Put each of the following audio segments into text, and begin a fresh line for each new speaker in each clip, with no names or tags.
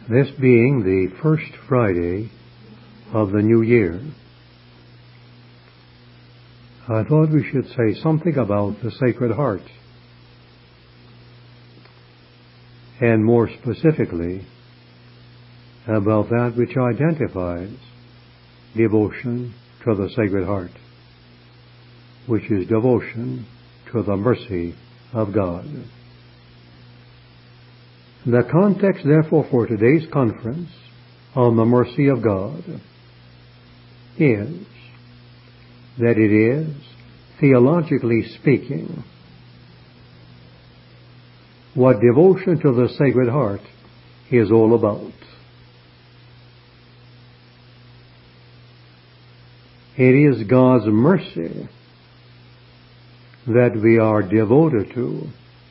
This being the first Friday of the new year, I thought we should say something about the Sacred Heart, and more specifically about that which identifies devotion to the Sacred Heart, which is devotion to the mercy of God. The context, therefore, for today's conference on the mercy of God is that it is, theologically speaking, what devotion to the Sacred Heart is all about. It is God's mercy that we are devoted to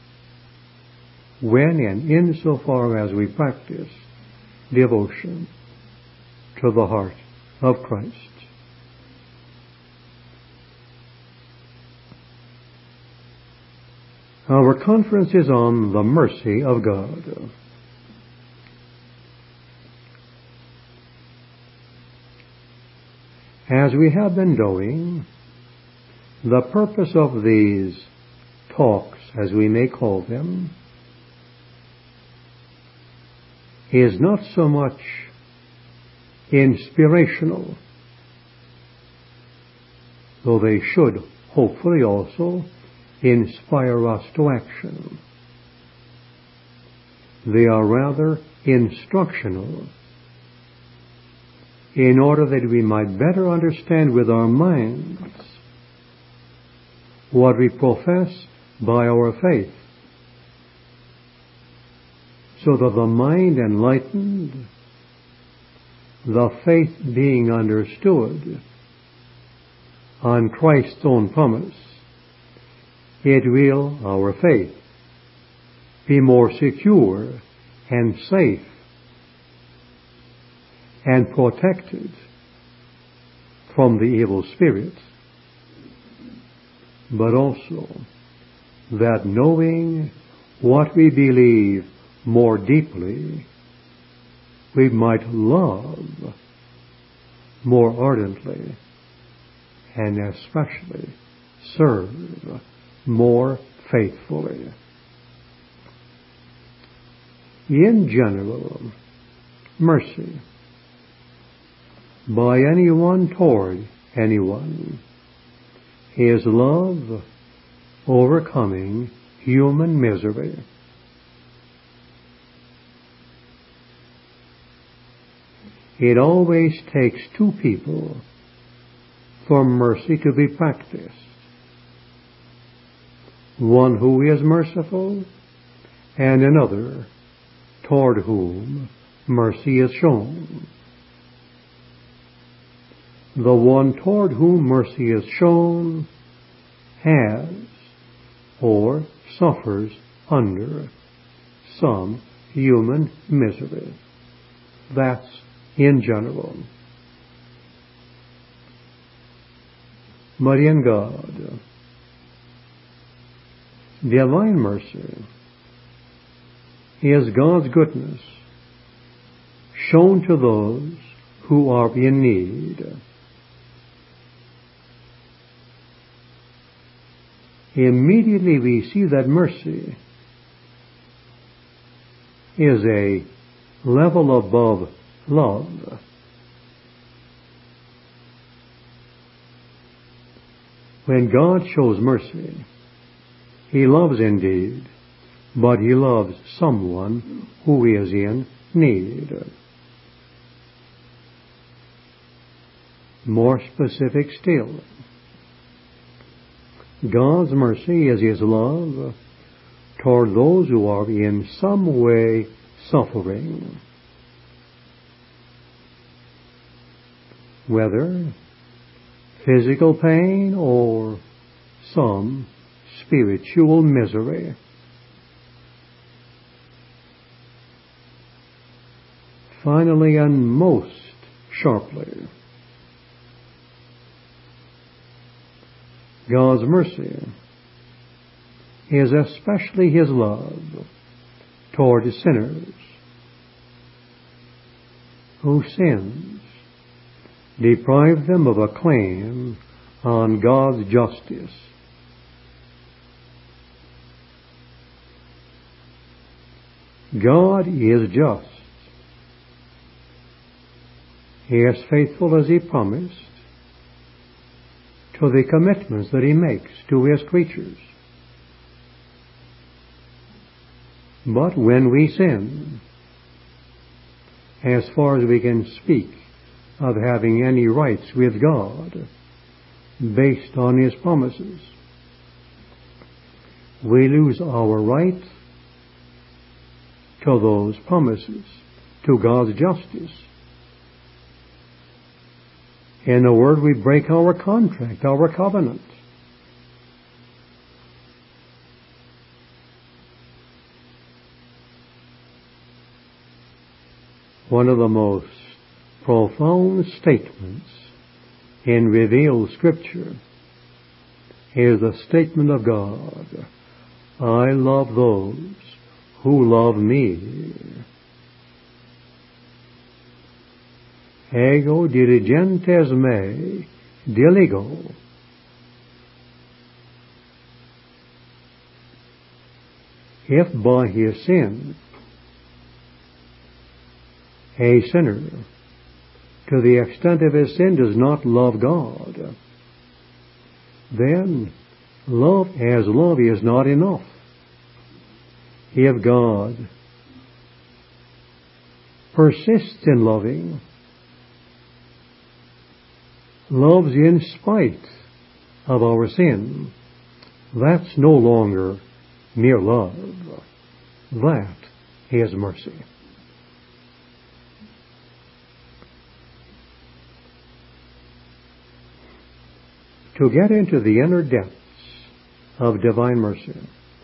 when and insofar as we practice devotion to the heart of Christ. Our conference is on the mercy of God. As we have been doing, the purpose of these talks, as we may call them, is not so much inspirational, though they should hopefully also inspire us to action. They are rather instructional, in order that we might better understand with our minds what we profess by our faith, so that the mind enlightened, the faith being understood on Christ's own promise, it will, our faith, be more secure and safe and protected from the evil spirit, but also that knowing what we believe more deeply, we might love more ardently and especially serve more faithfully. In general, mercy by anyone toward anyone is love overcoming human misery. It always takes two people for mercy to be practiced. One who is merciful and another toward whom mercy is shown. The one toward whom mercy is shown has or suffers under some human misery. That's in general. But in God, divine mercy is God's goodness shown to those who are in need. Immediately we see that mercy is a level above love. When God shows mercy, He loves indeed, but He loves someone who is in need. More specific still, God's mercy is His love toward those who are in some way suffering, whether physical pain or some spiritual misery. Finally, and most sharply, God's mercy is especially His love toward sinners whose sins deprive them of a claim on God's justice. God is just. He is faithful as He promised to the commitments that He makes to His creatures. But when we sin, as far as we can speak of having any rights with God based on His promises, we lose our right to those promises, to God's justice. In a word, we break our contract, our covenant. One of the most profound statements in revealed Scripture is the statement of God, I love those who love me. Ego diligentes me diligo. If by his sin a sinner, to the extent of his sin, does not love God, then love as love is not enough. If God persists in loving, loves in spite of our sin, that's no longer mere love. That is mercy. To get into the inner depths of divine mercy,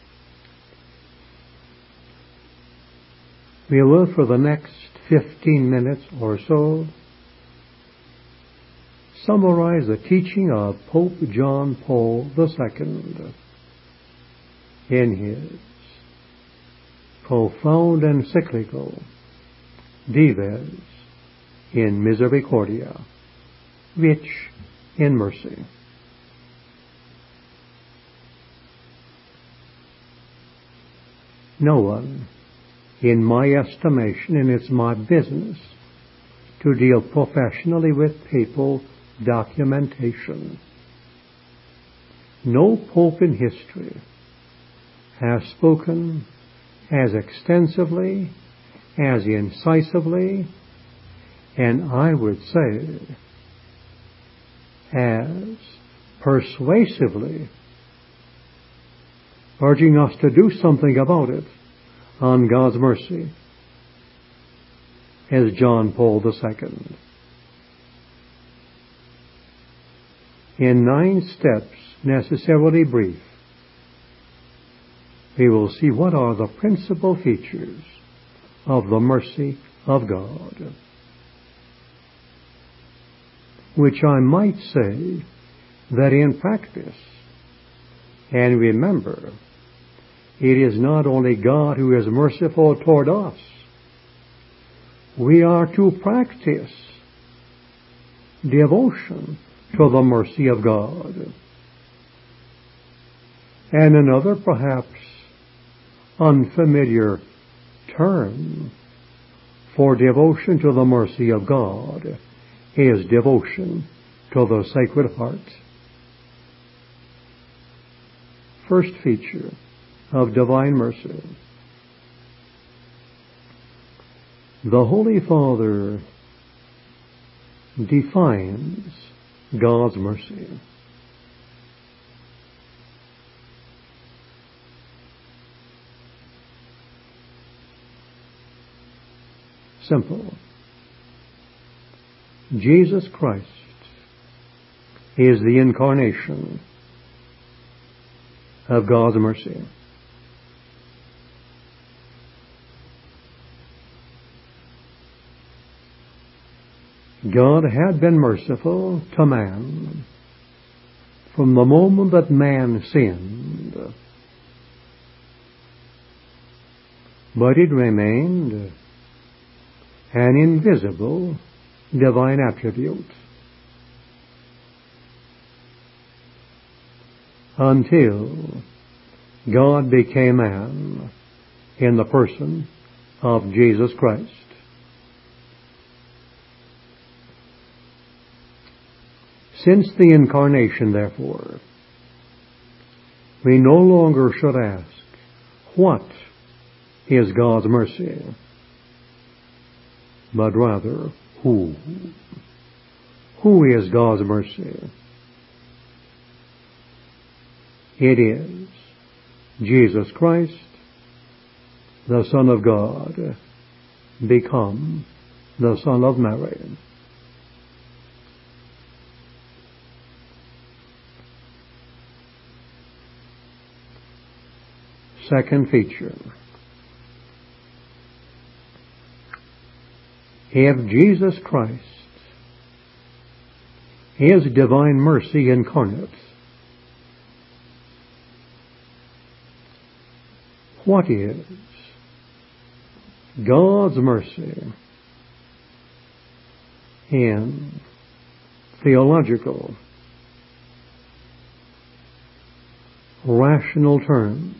we will, for the next 15 minutes or so, summarize the teaching of Pope John Paul II in his profound encyclical Dives in Misericordia, rich in mercy. No one, in my estimation, and it's my business to deal professionally with papal documentation. No pope in history has spoken as extensively, as incisively, and I would say as persuasively, urging us to do something about it on God's mercy, as John Paul II. In 9 steps, necessarily brief, we will see what are the principal features of the mercy of God, which I might say that in practice, and remember, it is not only God who is merciful toward us. We are to practice devotion to the mercy of God. And another, perhaps unfamiliar term for devotion to the mercy of God is devotion to the Sacred Heart. First feature of divine mercy. The Holy Father defines God's mercy. Simple. Jesus Christ is the incarnation of God's mercy. God had been merciful to man from the moment that man sinned, but it remained an invisible divine attribute. Until God became man in the person of Jesus Christ. Since the incarnation, therefore, we no longer should ask, what is God's mercy? But rather, who? Who is God's mercy? It is Jesus Christ, the Son of God, become the Son of Mary. Second feature. If Jesus Christ is divine mercy incarnate, what is God's mercy in theological, rational terms?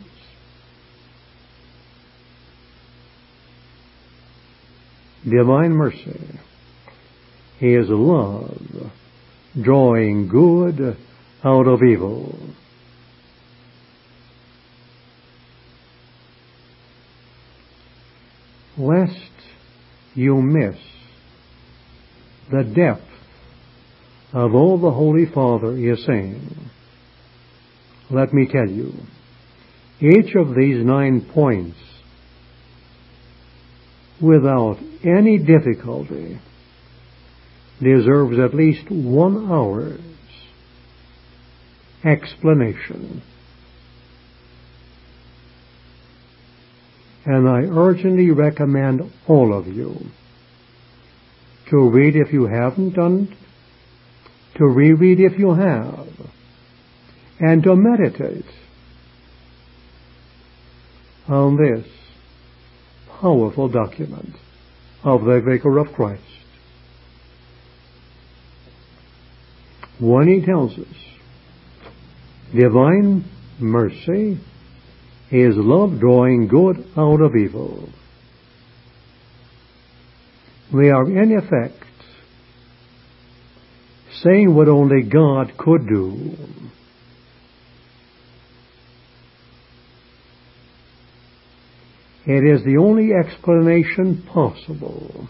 Divine mercy is love drawing good out of evil. Lest you miss the depth of all the Holy Father is saying, let me tell you, each of these 9 points, without any difficulty, deserves at least 1 hour's explanation. And I urgently recommend all of you to read if you haven't done it, to reread if you have, and to meditate on this powerful document of the Vicar of Christ. When he tells us divine mercy is love drawing good out of evil, we are in effect saying what only God could do. It is the only explanation possible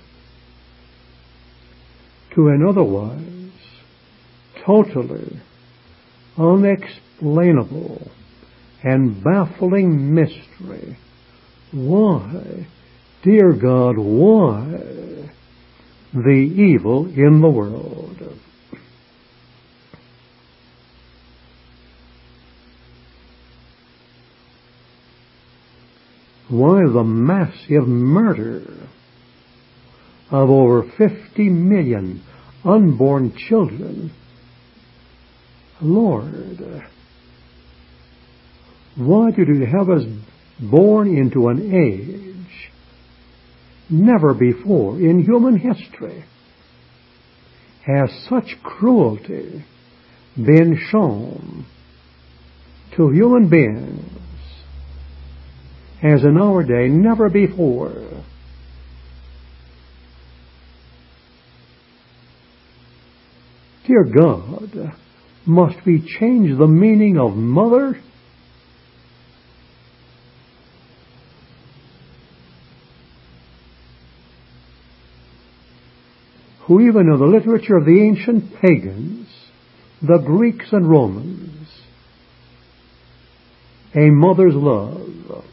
to an otherwise totally unexplainable and baffling mystery. Why, dear God, why the evil in the world? Why the massive murder of over 50 million unborn children? Lord, why did you have us born into an age never before in human history has such cruelty been shown to human beings as in our day never before? Dear God, must we change the meaning of mother? Who even in the literature of the ancient pagans, the Greeks and Romans, a mother's love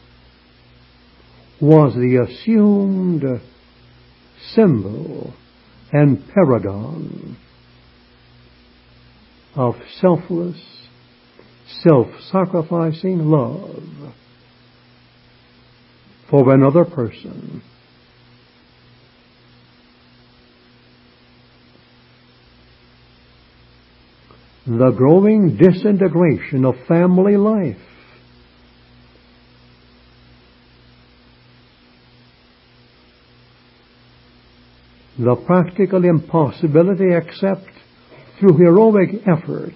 was the assumed symbol and paragon of selfless, self-sacrificing love for another person. The growing disintegration of family life, the practical impossibility except through heroic effort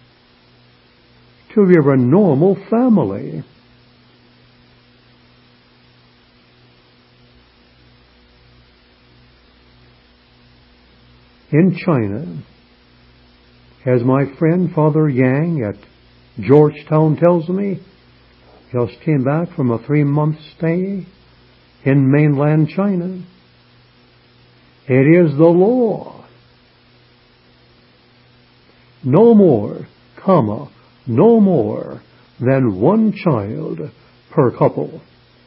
to rear a normal family. In China, as my friend Father Yang at Georgetown tells me, just came back from a 3-month stay in mainland China. It is the law. No more than 1 child per couple.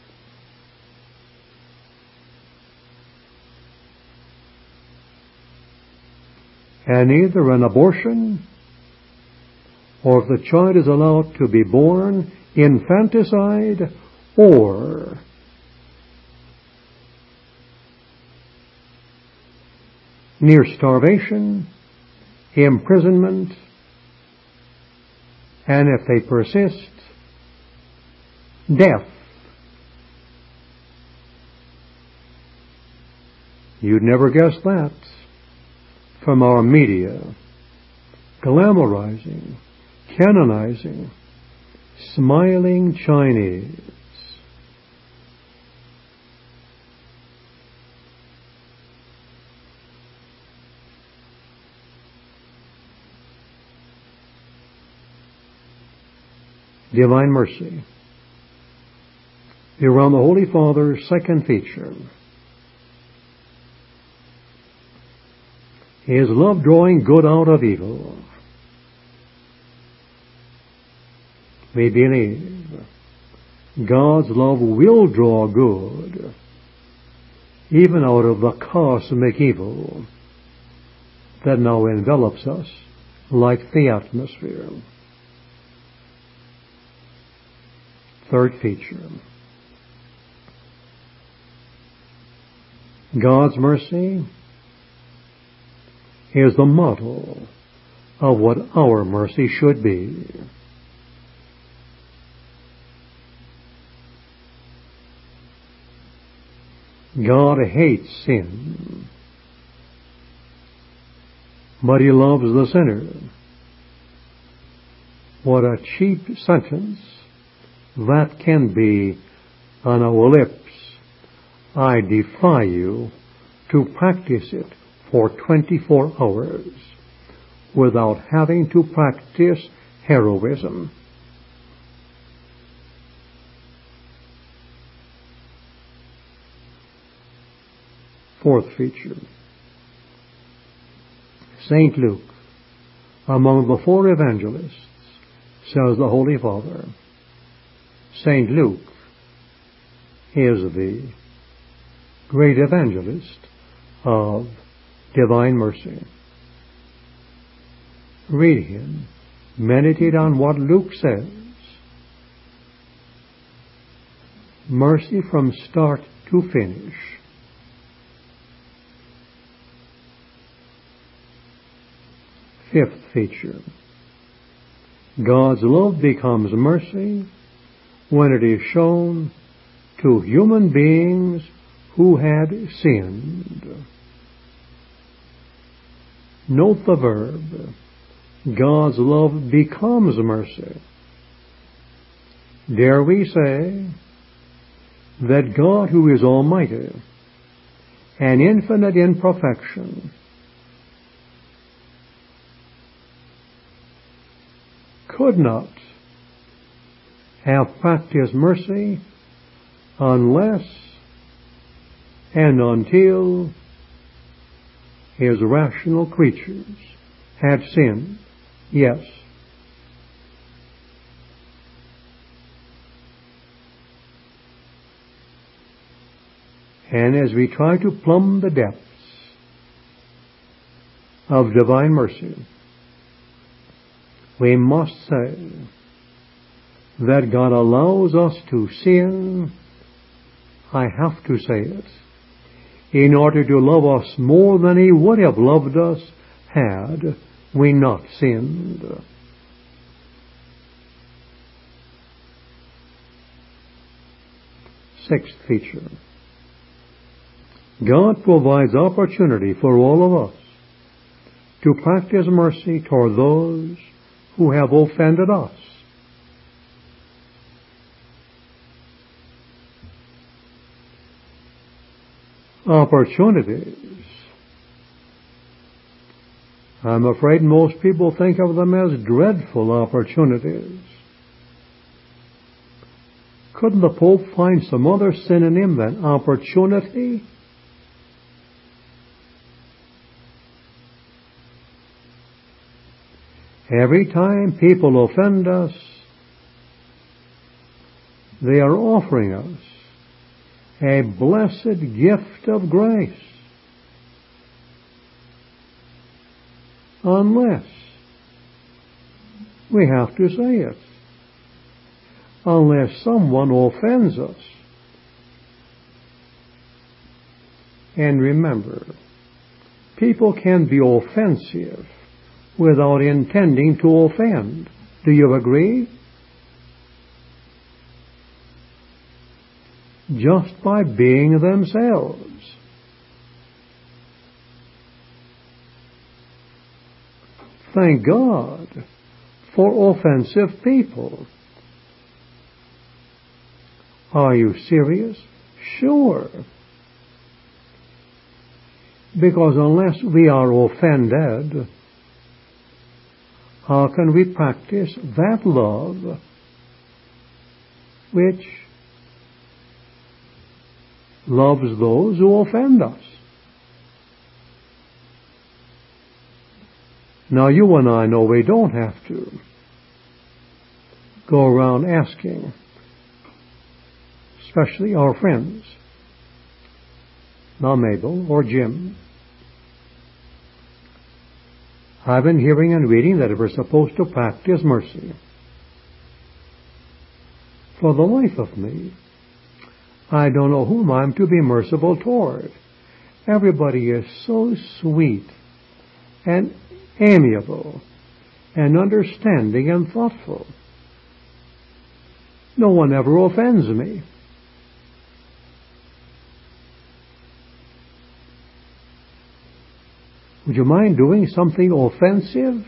And either an abortion, or if the child is allowed to be born, infanticide, or near starvation, imprisonment, and if they persist, death. You'd never guess that from our media, glamorizing, canonizing, smiling Chinese. Divine mercy. Here on the Holy Father's second feature. His love drawing good out of evil. We believe God's love will draw good even out of the cosmic evil that now envelops us like the atmosphere. Third feature. God's mercy is the model of what our mercy should be. God hates sin, but He loves the sinner. What a cheap sentence that can be on our lips. I defy you to practice it for 24 hours without having to practice heroism. Fourth feature. St. Luke, among the 4 evangelists, says the Holy Father, St. Luke is the great evangelist of divine mercy. Read him. Meditate on what Luke says. Mercy from start to finish. Fifth feature. God's love becomes mercy when it is shown to human beings who had sinned. Note the verb. God's love becomes mercy. Dare we say that God, who is almighty and infinite in perfection, could not have practiced mercy unless and until His rational creatures had sinned? Yes. And as we try to plumb the depths of divine mercy, we must say that God allows us to sin, I have to say it, in order to love us more than He would have loved us had we not sinned. Sixth feature. God provides opportunity for all of us to practice mercy toward those who have offended us. Opportunities. I'm afraid most people think of them as dreadful opportunities. Couldn't the Pope find some other synonym than opportunity? Every time people offend us, they are offering us a blessed gift of grace. Unless we have to say it. Unless someone offends us. And remember, people can be offensive without intending to offend. Do you agree? Just by being themselves. Thank God for offensive people. Are you serious? Sure. Because unless we are offended, how can we practice that love which loves those who offend us? Now you and I know we don't have to go around asking, especially our friends, now Mabel or Jim. I've been hearing and reading that we're supposed to practice mercy. For the life of me, I don't know whom I'm to be merciful toward. Everybody is so sweet and amiable and understanding and thoughtful. No one ever offends me. Would you mind doing something offensive?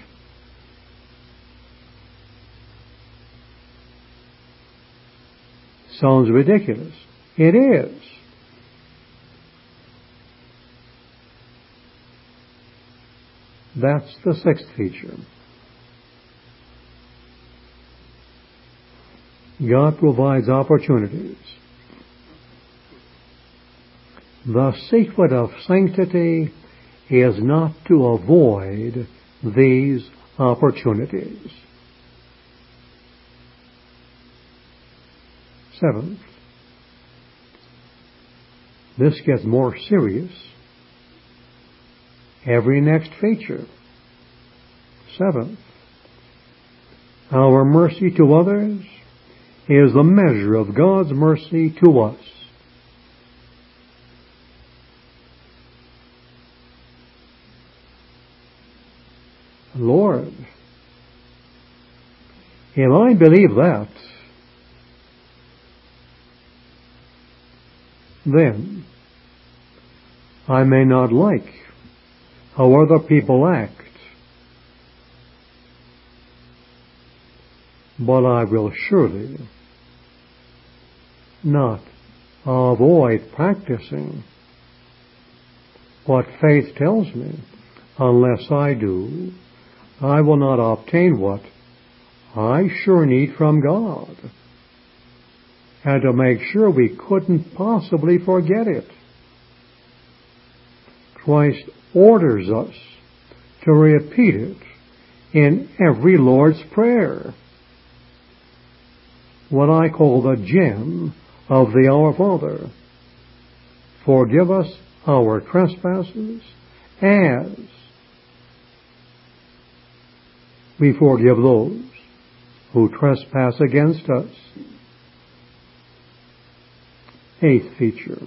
Sounds ridiculous. It is. That's the sixth feature. God provides opportunities. The secret of sanctity is not to avoid these opportunities. Seventh, this gets more serious every next feature. Seventh, our mercy to others is the measure of God's mercy to us. Lord, if I believe that, then I may not like how other people act, but I will surely not avoid practicing what faith tells me. Unless I do, I will not obtain what I sure need from God. And to make sure we couldn't possibly forget it, Christ orders us to repeat it in every Lord's Prayer, what I call the gem of the Our Father. Forgive us our trespasses as we forgive those who trespass against us. Eighth feature.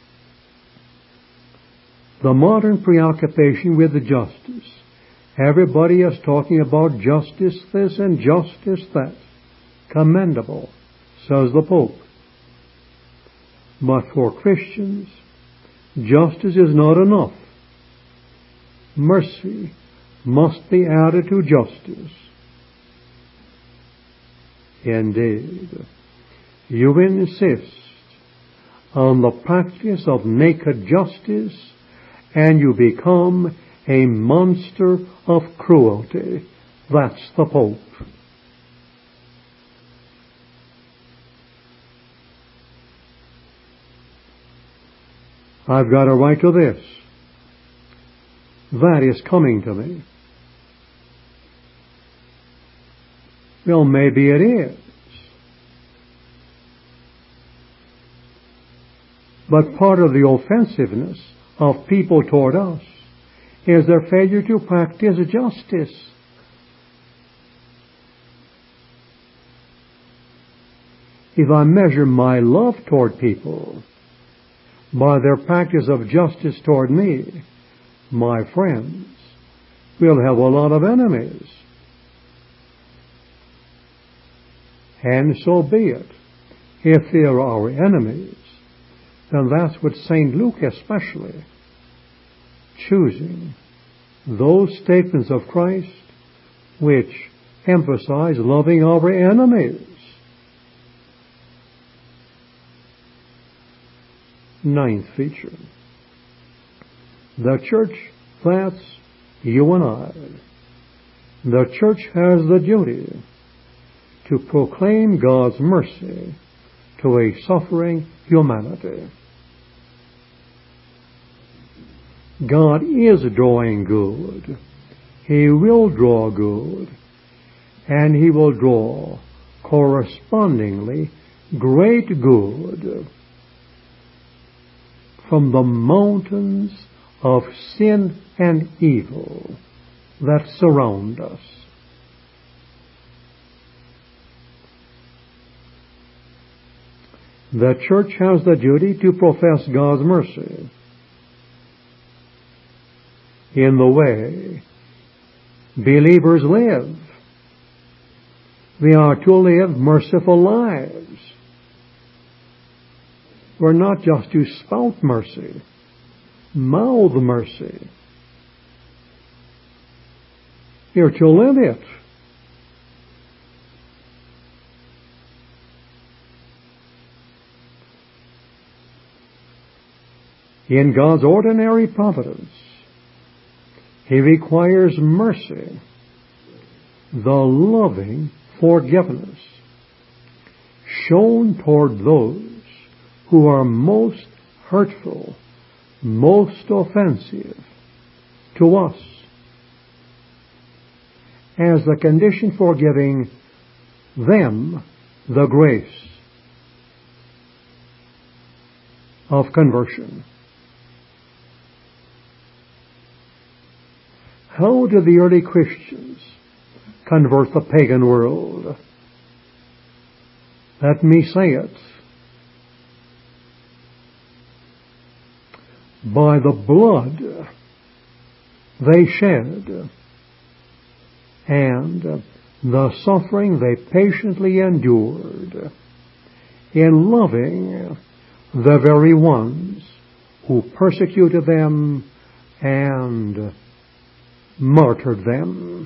The modern preoccupation with the justice. Everybody is talking about justice this and justice that. Commendable, says the Pope. But for Christians, Justice is not enough. Mercy must be added to justice. Indeed, you insist on the practice of naked justice, and you become a monster of cruelty. That's the Pope. I've got a right to this. That is coming to me. Well, maybe it is. But part of the offensiveness of people toward us is their failure to practice justice. If I measure my love toward people by their practice of justice toward me, my friends, we'll have a lot of enemies. And so be it. If they are our enemies, then that's what St. Luke especially, choosing those statements of Christ which emphasize loving our enemies. Ninth feature. The church, that's you and I. The church has the duty to proclaim God's mercy to a suffering humanity. God is drawing good. He will draw good. And He will draw correspondingly great good from the mountains of sin and evil that surround us. The church has the duty to profess God's mercy in the way believers live. We are to live merciful lives. We're not just to spout mercy, mouth mercy. You're to live it. In God's ordinary providence, He requires mercy, the loving forgiveness shown toward those who are most hurtful, most offensive to us, as the condition for giving them the grace of conversion. How did the early Christians convert the pagan world? Let me say it. By the blood they shed and the suffering they patiently endured in loving the very ones who persecuted them and martyred them.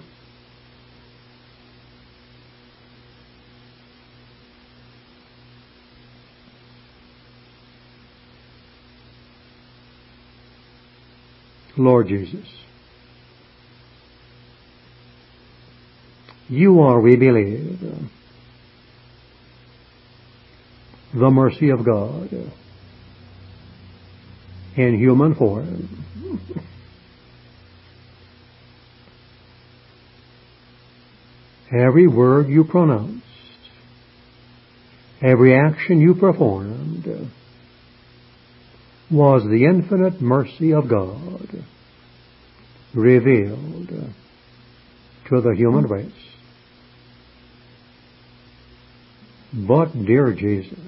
Lord Jesus, You are, we believe, the mercy of God in human form. Every word You pronounced, every action You performed, was the infinite mercy of God revealed to the human race. But, dear Jesus,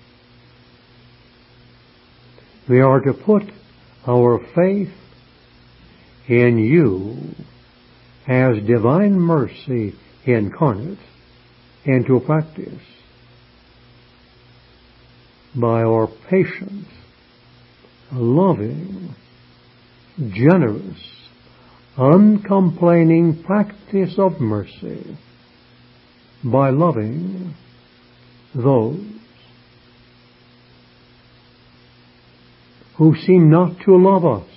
we are to put our faith in You as divine mercy incarnate into practice by our patient, loving, generous, uncomplaining practice of mercy by loving those who seem not to love us.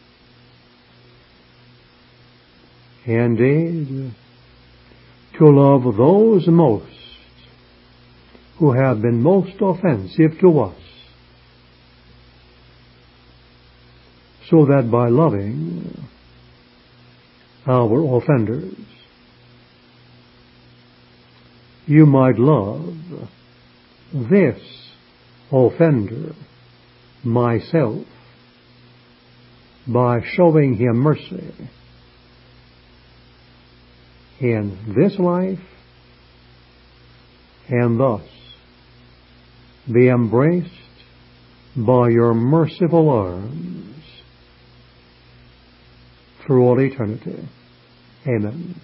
Indeed, to love those most who have been most offensive to us, so that by loving our offenders, you might love this offender, myself, by showing him mercy in this life, and thus be embraced by your merciful arms through all eternity. Amen.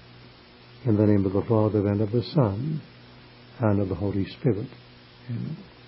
In the name of the Father, and of the Son, and of the Holy Spirit. Amen.